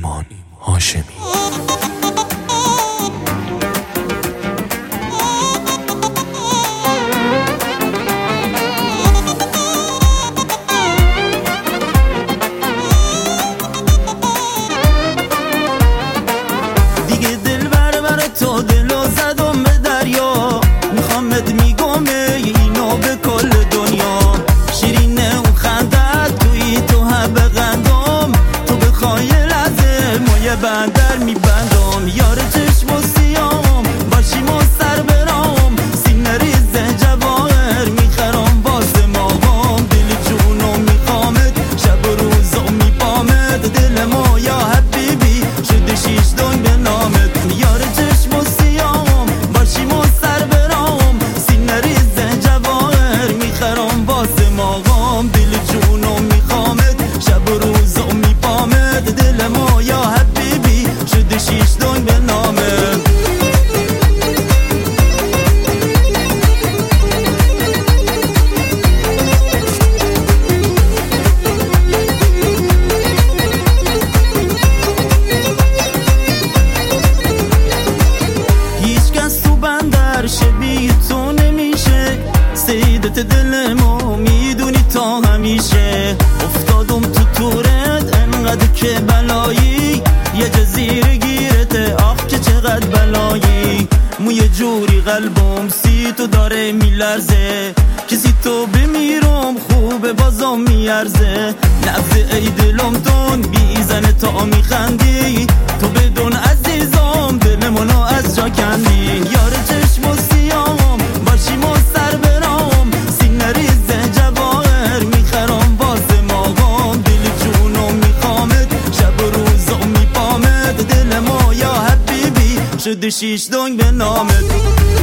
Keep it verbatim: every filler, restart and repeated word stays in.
ایمان هاشمی. دیگه دل بر بر تو دلو زدم به دریا، میخوامت میگم اینو به کل دنیا. شیرینه اون خندت توی تو هم بغندم، تو بخوای لحظه مایه بندر میبندم. یار چشم و سیام باشیم و سر برام، سینه ریزه جواهر میخرام واسه ماهام. دل جونو میخوامت شب و روزو میبامت، دل ما یا حبیبی شده شیش دنگ به نامت. یار چشم و سیام باشیم و سر برام، سینه ریزه جواهر میخرام واسه ماهام. دل جونو میخوامت شب و روزو میبامت، دل ما یا حبیبی شده شیش دنگ به نامت. شبیه تو نمیشه، سیدت دل ما میدونی تا همیشه. افتادم تو تورت انقدر که بلایی، یه جزیره گیرته آخ که چقدر بلایی. موی جوری قلبم سی تو داره میلرزه، کسی تو بمیرم خوبه بازم میارزه. نبض ای دلم تون بیزنه تا میخندی، تو بدون عزیزم دل منو از جا کندی. یار چشم و سیام باشیم و سر برام، سینه ریزه جواهر میخرام واسه ماهام. دل جونو میخوامت شب و روزو میبامت، دل ما یا حبیبی شده شیش دنگ به نامت.